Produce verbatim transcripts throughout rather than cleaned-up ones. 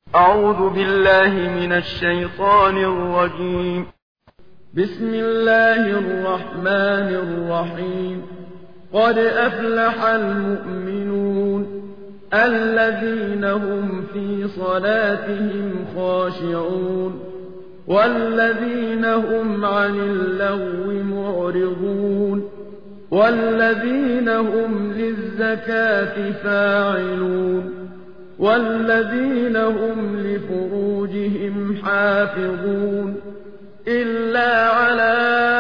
أعوذ بالله من الشيطان الرجيم. بسم الله الرحمن الرحيم. قد أفلح المؤمنون الذين هم في صلاتهم خاشعون والذين هم عن اللغو معرضون والذين هم للزكاة فاعلون والذين هم لفروجهم حافظون إلا على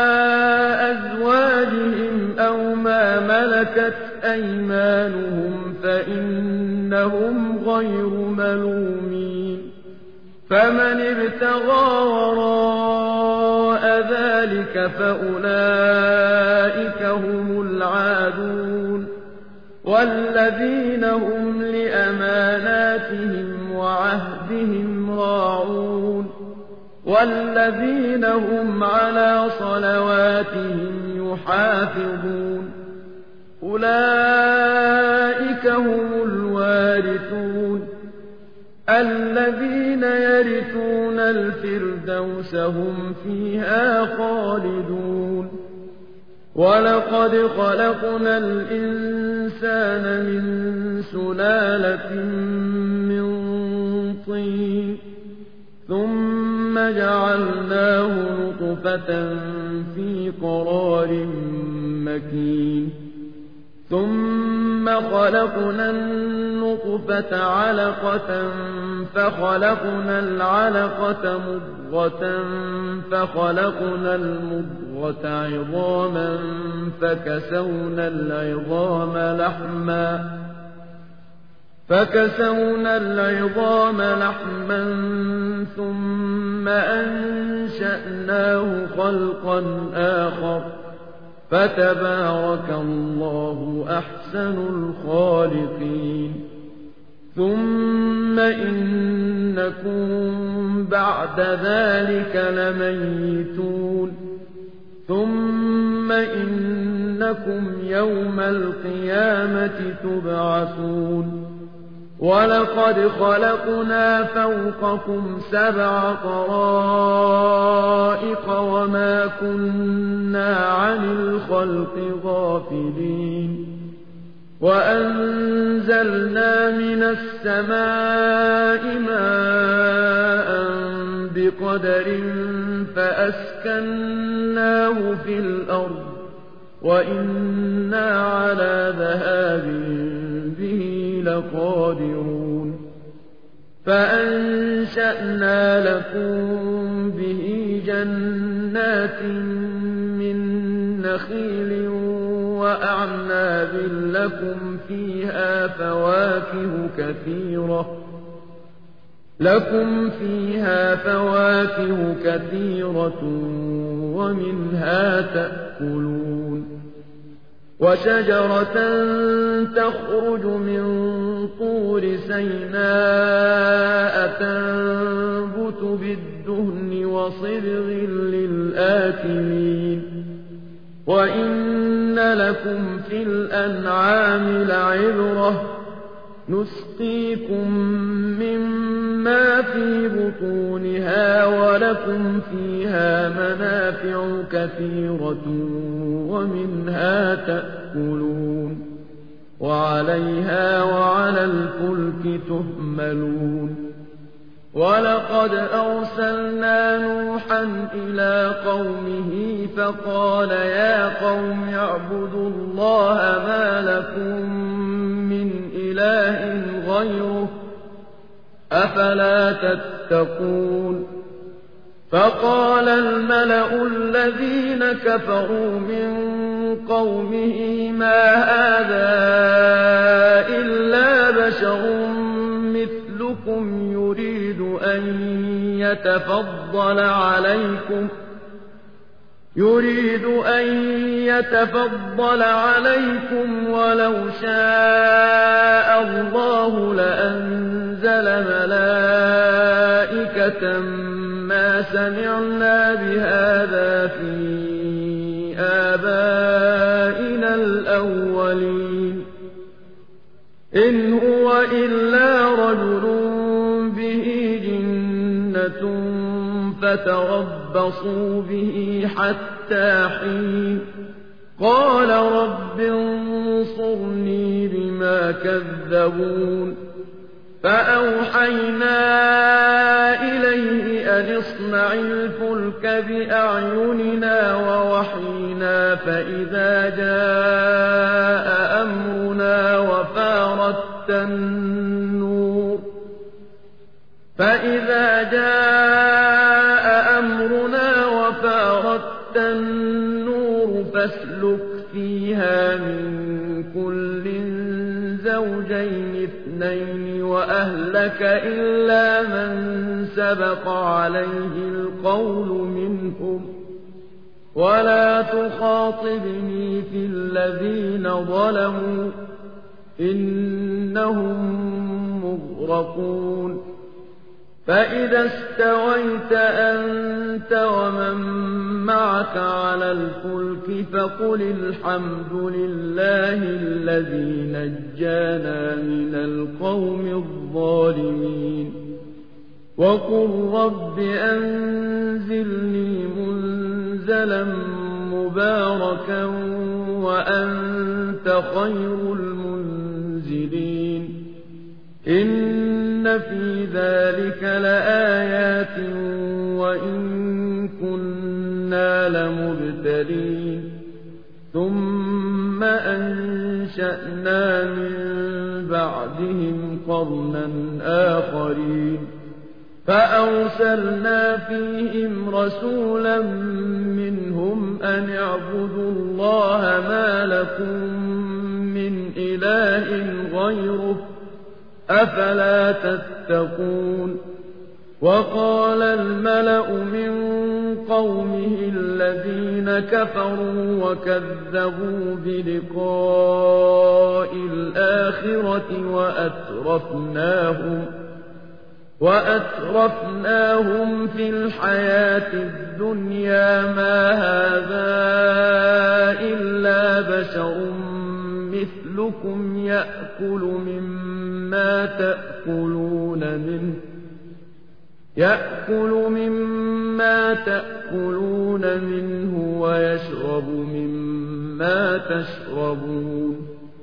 أزواجهم أو ما ملكت أيمانهم فإنهم غير ملومين فمن ابتغى وراء ذلك فأولئك هم العادون والذين هم لأماناتهم وعهدهم راعون والذين هم على صلواتهم يحافظون أولئك هم الوارثون الذين يرثون الفردوس هم فيها خالدون ولقد خلقنا الإنسان من سلالة من طين ثم جعلناه نطفة في قرار مكين ثم خلقنا النطفة علقة فخلقنا العلقة مضغة فخلقنا المضغة عظاما فكسونا العظام لحما فكسونا العظام لحما ثم أنشأناه خلقا آخر فتبارك الله أحسن الخالقين ثم إنكم بعد ذلك لميتون ثم إنكم يوم القيامة تبعثون ولقد خلقنا فوقكم سبع طرائق وما كنا عن الخلق غافلين وأنزلنا من السماء ماء بقدر فأسكناه في الأرض وإنا على ذهاب به لقادرون فأنشأنا لكم به جنات من نخيل وأعناب لكم فيها فواكه كثيرة لكم فيها فواكه كثيرة ومنها تأكلون وشجرة تخرج من طور سيناء تنبت بالدهن وصبغ للآكلين وإن لكم في الأنعام لعبرة نسقيكم مما في بطونها ولكم فيها منافع كثيرة ومنها تأكلون وعليها وعلى الفلك تحملون ولقد أرسلنا نوحا إلى قومه فقال يا قوم اعبدوا الله ما لكم من إله غيره أفلا تتقون فقال الملأ الذين كفروا من قومه ما هذا إلا بشر مثلكم يريد أن يتفضل عليكم يريد أن يتفضل عليكم ولو شاء الله لأنزل ملائكة ما سمعنا بهذا في آبائنا الأولين إن هو إلا رجل به جنة فتربصوا به حتى حين قال رب انصرني بما كذبون فأوحينا إليه أن اصنع الفلك بأعيننا ووحينا فإذا جاء أمرنا وفارت النور فإذا جاء أمرنا وفارت النور فاسلك فيها من كل زوجين اثنين وأهلك إلا من سبق عليه القول منهم ولا تخاطبني في الذين ظلموا إنهم مغرقون فإذا استويت أنت ومن معك على الفلك فقل الحمد لله الذي نجانا من القوم الظالمين وقل رب أنزلني منزلا مباركا وأنت خير المنزلين إن في ذلك لآيات وإن كنا لمبتلين ثم أنشأنا من بعدهم قرنا آخرين فأرسلنا فيهم رسولا منهم أن اعبدوا الله ما لكم من إله غيره أفلا تتقون وقال الملأ من قومه الذين كفروا وكذبوا بلقاء الآخرة وأترفناهم وأترفناهم في الحياة الدنيا ما هذا إلا بشر مثلكم يأكل مما تأكلون منه يأكل مما تأكلون منه ويشرب مما تشربون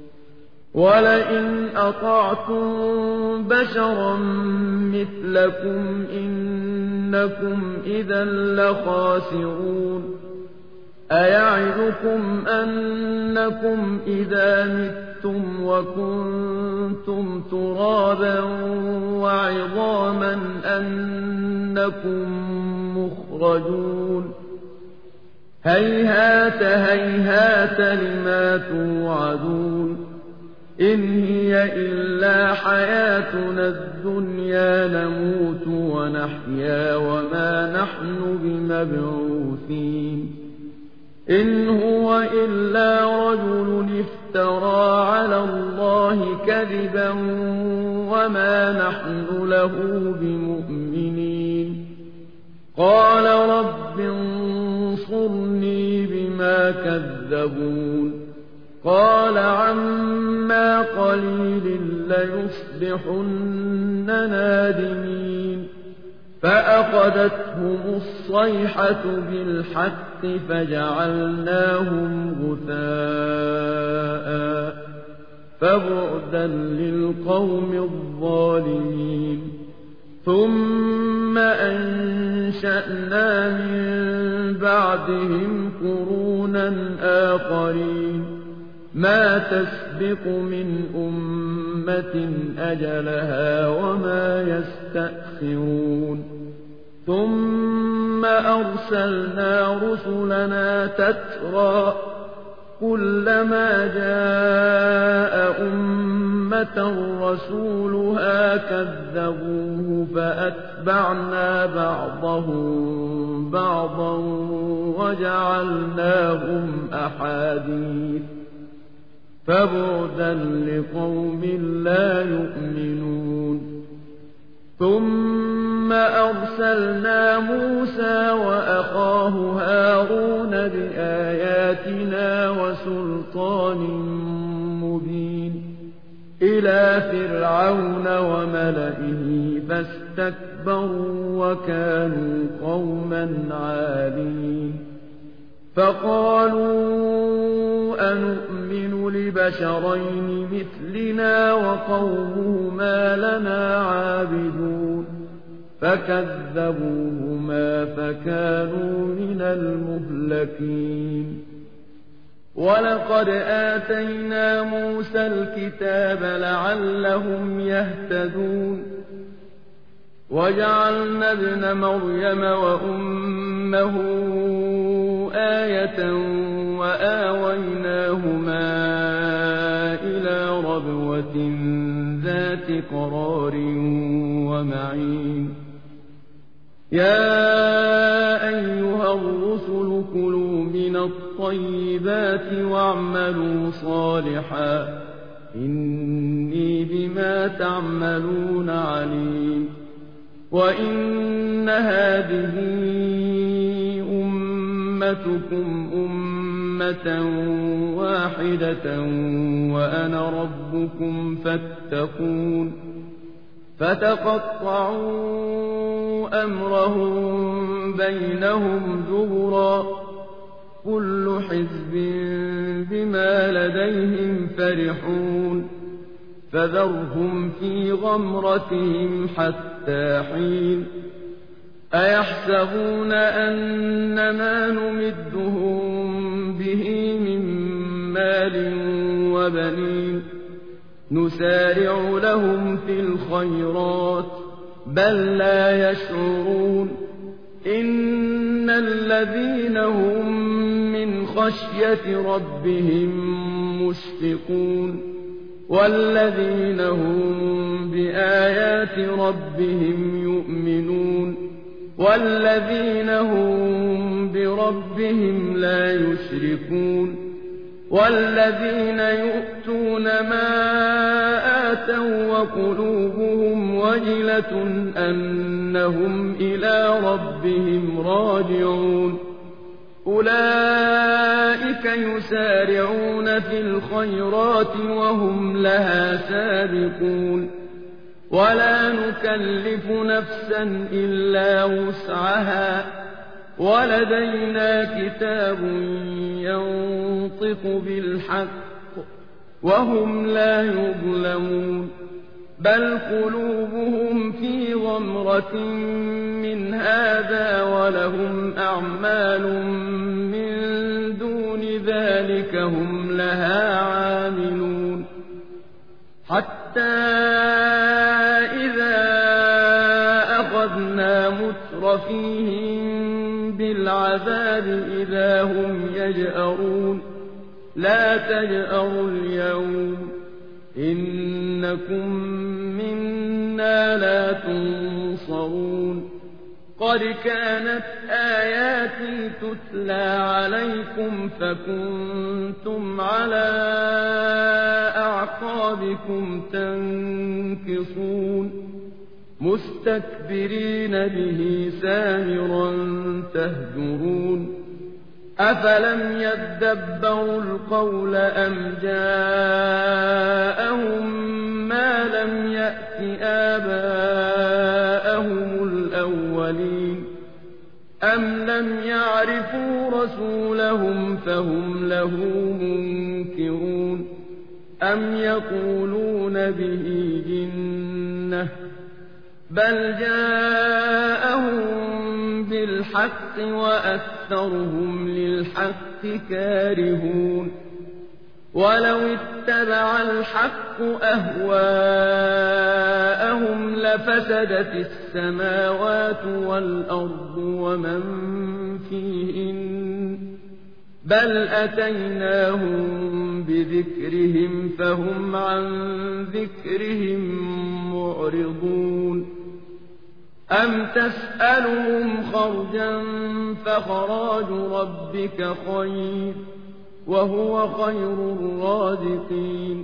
ولئن أطعتم بشرا مثلكم إنكم إذا لخاسرون أيعدكم أنكم إذا متم وكنتم ترابا وعظاما أنكم مخرجون هيهات هيهات لما توعدون إن هي إلا حياتنا الدنيا نموت ونحيا وما نحن بمبعوثين إن هو إلا رجل افترى على الله كذبا وما نحن له بمؤمنين قال رب انصرني بما كذبون قال عما قليل ليصبحن نادمين فأخذتهم الصيحة بالحق فجعلناهم غثاء فبعدا للقوم الظالمين ثم أنشأنا من بعدهم قرونا آخرين ما تسبق من أمة أجلها وما يستأخرون ثم أرسلنا رسلنا تترى كلما جاء أمة رسولها كذبوه فأتبعنا بعضهم بعضا وجعلناهم أحاديث فبعدا لقوم لا يؤمنون ثم أرسلنا موسى وأخاه هارون بآياتنا وسلطان مبين إلى فرعون وملئه فاستكبروا وكانوا قوما عالين فقالوا أنؤمن لبشرين مثلنا وقومهما لنا عابدون فكذبوهما فكانوا من المهلكين ولقد آتينا موسى الكتاب لعلهم يهتدون وجعلنا ابن مريم وأمه آية وآويناهما إلى ربوة ذات قرار ومعين يا أيها الرسل كلوا من الطيبات واعملوا صالحا إني بما تعملون عليم وإن هذه أمتكم أمة واحدة وأنا ربكم فاتقون فتقطعوا أمرهم بينهم زبرا كل حزب بما لديهم فرحون فذرهم في غمرتهم حتى حين أيحسبون أن ما نمدهم به من مال وبنين نسارع لهم في الخيرات بل لا يشعرون إن الذين هم من خشية ربهم مشفقون والذين هم بآيات ربهم يؤمنون والذين هم بربهم لا يشركون والذين يؤتون ما آتوا وقلوبهم وجلة أنهم إلى ربهم راجعون أولئك يسارعون في الخيرات وهم لها سابقون ولا نكلف نفسا إلا وسعها ولدينا كتاب ينطق بالحق وهم لا يظلمون بل قلوبهم في غمرة من هذا ولهم أعمال من دون ذلك هم لها عاملون حتى إذا أخذنا مترفيهم بالعذاب إذا هم يجأرون لا تجأروا اليوم إنكم منا لا تنصرون قد كانت آياتي تتلى عليكم فكنتم على أعقابكم تنكصون مستكبرين به سامرا تهجرون أفلم يدبروا القول أم جاءهم ما لم يأت آباءهم الأولين أم لم يعرفوا رسولهم فهم له منكرون أم يقولون به جنة بل جاءهم بالحق وأكثرهم للحق كارهون ولو اتبع الحق أهواءهم لفسدت السماوات والأرض ومن فيهن بل أتيناهم بذكرهم فهم عن ذكرهم معرضون أم تسألهم خرجا فخراج ربك خير وهو خير الرازقين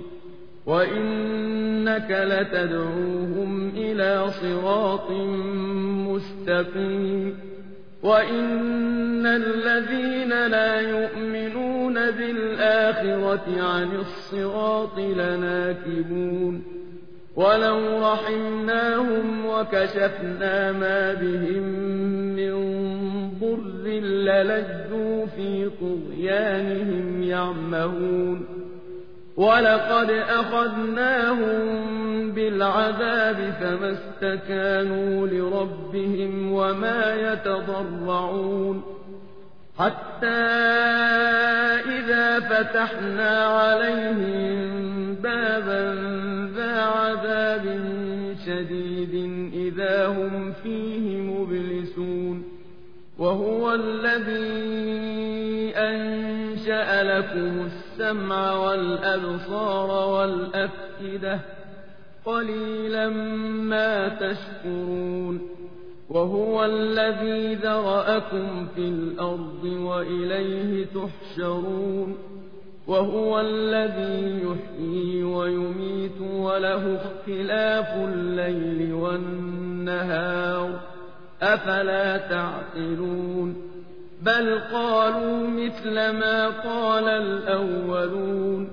وإنك لتدعوهم إلى صراط مستقيم وَإِنَّ الَّذِينَ لَا يُؤْمِنُونَ بِالْآخِرَةِ عَنِ الصِّرَاطِ لَنَاكِبُونَ وَلَوْ رَحِمْنَاهُمْ وَكَشَفْنَا مَا بِهِم مِّن ضُرٍّ لَّلَجُّوا فِي طُغْيَانِهِمْ يَعْمَهُونَ وَلَقَدْ أَخَذْنَاهُم بِالْعَذَابِ فَمَا اسْتَكَانُوا لِرَبِّهِمْ وَمَا يَتَضَرَّعُونَ حَتَّىٰ إِذَا فَتَحْنَا عَلَيْهِم بَابًا ذَا عَذَابٍ شَدِيدٍ إِذَا هُمْ فِيهِ مُبْلِسُونَ وَهُوَ الَّذِي أَنشَأَ لَكُمُ السَّمْعَ وَالْأَبْصَارَ وَالْأَفْئِدَةَ قَلِيلًا مَّا تَشْكُرُونَ وَهُوَ الَّذِي ذَرَأَكُمْ فِي الْأَرْضِ وَإِلَيْهِ تُحْشَرُونَ وَهُوَ الَّذِي يُحْيِي وَيُمِيتُ وَلَهُ اخْتِلَافُ اللَّيْلِ وَالنَّهَارِ أَفَلَا تَعْقِلُونَ بَلْ قَالُوا مِثْلَ مَا قَالَ الْأَوَّلُونَ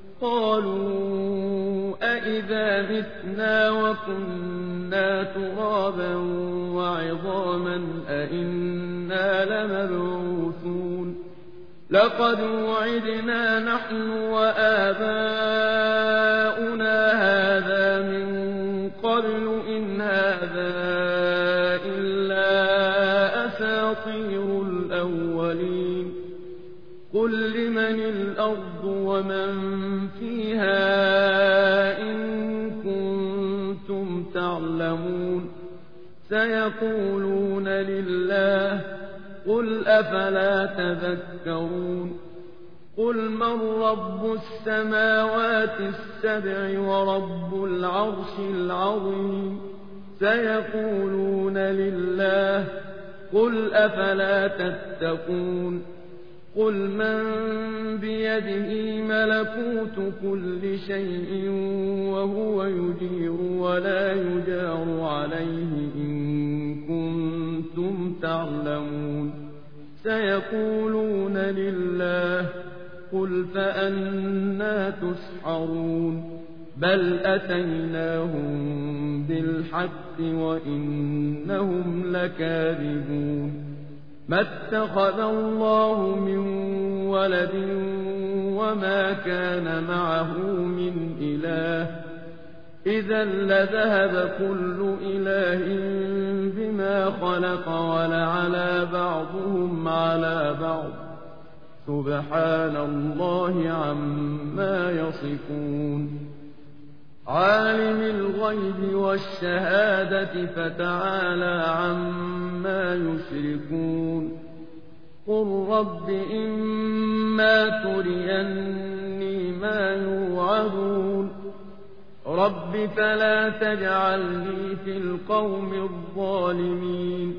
قَالُوا أَإِذَا مِتْنَا وَكُنَّا تُرَابًا وَعِظَامًا أَإِنَّا لَمَبْعُوثُونَ لَقَدْ وُعِدْنَا نَحْنُ وَآبَاؤُنَا هَٰذَا مِن قَبْلُ إِنْ هَٰذَا إِلَّا أَسَاطِيرُ الْأَوَّلِينَ قُل لِّمَنِ الْأَرْضُ وَمَن فِيهَا إِن كُنتُمْ تَعْلَمُونَ سَيَقُولُونَ لِلَّهِ قُلْ أَفَلَا تَذَكَّرُونَ قُلْ مَن رَّبُّ السَّمَاوَاتِ السَّبْعِ وَرَبُّ الْعَرْشِ الْعَظِيمِ سَيَقُولُونَ لِلَّهِ قُلْ أَفَلَا تَتَّقُونَ قُلْ مَن بِيَدِهِ مَلَكُوتُ كُلِّ شَيْءٍ وَهُوَ يُجِيرُ وَلَا يُجَارُ عَلَيْهِ إِن كُنتُمْ تَعْلَمُونَ سَيَقُولُونَ لِلَّهِ قُلْ فَأَنَّىٰ تُسْحَرُونَ بَلْ أَتَيْنَاهُم بِالْحَقِّ وَإِنَّهُمْ لَكَاذِبُونَ مَا اتَّخَذَ اللَّهُ مِن وَلَدٍ وَمَا كَانَ مَعَهُ مِنْ إِلَٰهٍ إِذًا لَّذَهَبَ كُلُّ إِلَٰهٍ بِمَا خَلَقَ وَلَعَلَا بَعْضُهُمْ عَلَىٰ بَعْضٍ سُبْحَانَ اللَّهِ عَمَّا يَصِفُونَ عَالِمِ الْغَيْبِ وَالشَّهَادَةِ فَتَعَالَىٰ عَمَّا يُشْرِكُونَ قُل رَّبِّ إِمَّا تُرِيَنِّي مَا يُوعَدُونَ رَبِّ فَلَا تَجْعَلْنِي فِي الْقَوْمِ الظَّالِمِينَ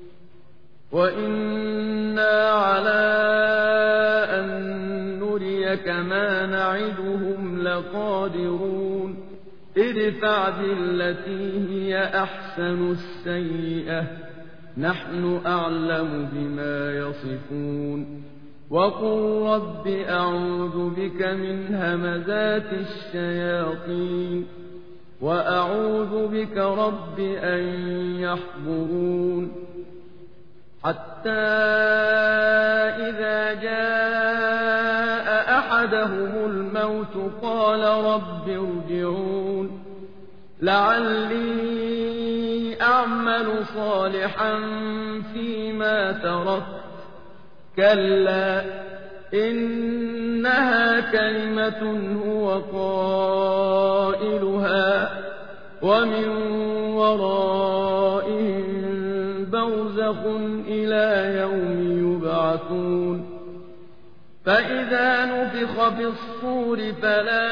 وَإِنَّا عَلَىٰ أَن نُّرِيَكَ مَا نَعِدُهُمْ لَقَادِرُونَ ادْفَعْ بِالَّتِي هِيَ أَحْسَنُ السَّيِّئَةَ نَحْنُ أَعْلَمُ بِمَا يَصِفُونَ وَقُل رَّبِّ أَعُوذُ بِكَ مِنْ هَمَزَاتِ الشَّيَاطِينِ وَأَعُوذُ بِكَ رَبِّ أَن يَحْضُرُونِ حَتَّىٰ إِذَا جَاءَ أَحَدَهُمُ الْمَوْتُ قَالَ رَبِّ ارْجِعُونِ لَعَلِّي أَعْمَلُ صَالِحًا فِيمَا تَرَكْتُ كَلَّا إِنَّهَا كَلِمَةٌ هُوَ قَائِلُهَا وَمِن وَرَائِهِم بَرْزَخٌ إِلَىٰ يَوْمِ يُبْعَثُونَ فَإِذَا نُفِخَ فِي الصُّورِ فَلَا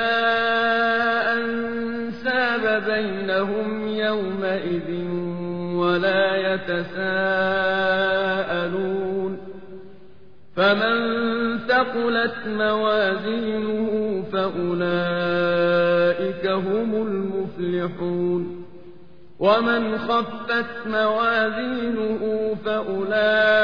أَنسَابَ بَيْنَهُمْ يَوْمَئِذٍ وَلَا يَتَسَاءَلُونَ فَمَن ثَقُلَتْ مَوَازِينُهُ فَأُولَٰئِكَ هُمُ الْمُفْلِحُونَ ومن خفت موازينه فأولئك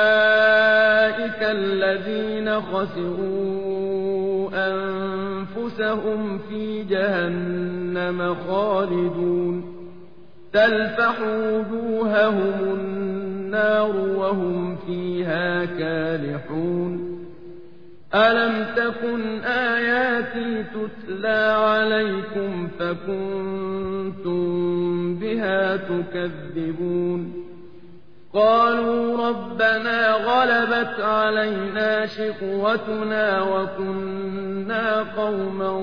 الذين خسروا أنفسهم في جهنم خالدون تلفح وجوههم النار وهم فيها كالحون ألم تكن آياتي تتلى عليكم فكنتم بها تكذبون قالوا ربنا غلبت علينا شقوتنا وكنا قوما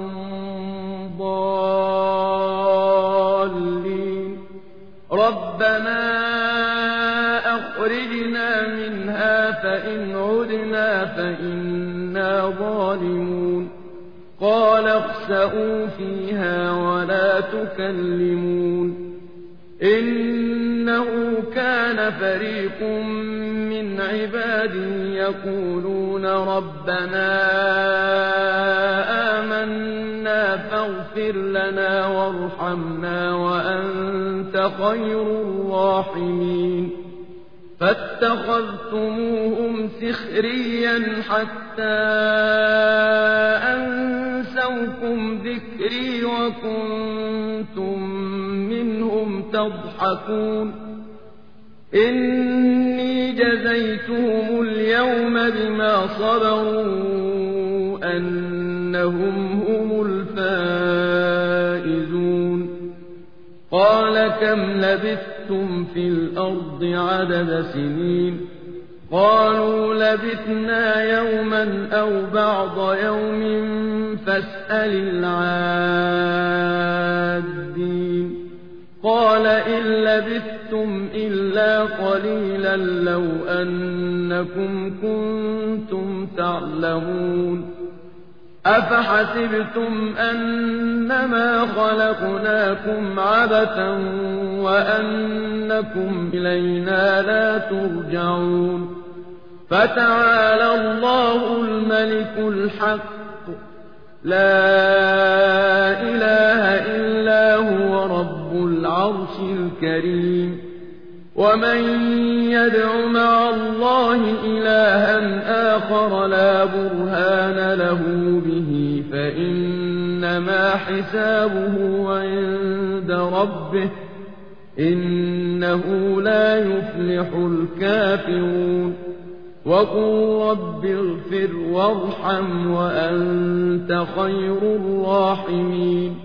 ضالين ربنا أخرجنا منها فإن عدنا فإنا ظالمون قال اخسئوا فيها ولا تكلمون إنه كان فريق من عبادي يقولون ربنا آمنا فاغفر لنا وارحمنا وأنت خير الراحمين فاتخذتموهم سخريا حتى أنسوكم ذكري وكنتم منهم تضحكون إني جزيتهم اليوم بما صبروا أنهم هم الفائزون قال كم لبثتم في الأرض عدد سنين قالوا لبثنا يوما أو بعض يوم فاسأل العادين قال إن لبثتم إلا قليلا لو أنكم كنتم تعلمون أفحسبتم أنما خلقناكم عبثا وأنكم إلينا لا ترجعون فتعالى الله الملك الحق لا إله إلا هو رب العرش الكريم ومن يدع مع الله إلها آخر لا برهان له به فإنما حسابه عند ربه إنه لا يفلح الكافرون وقل رب اغفر وارحم وأنت خير الراحمين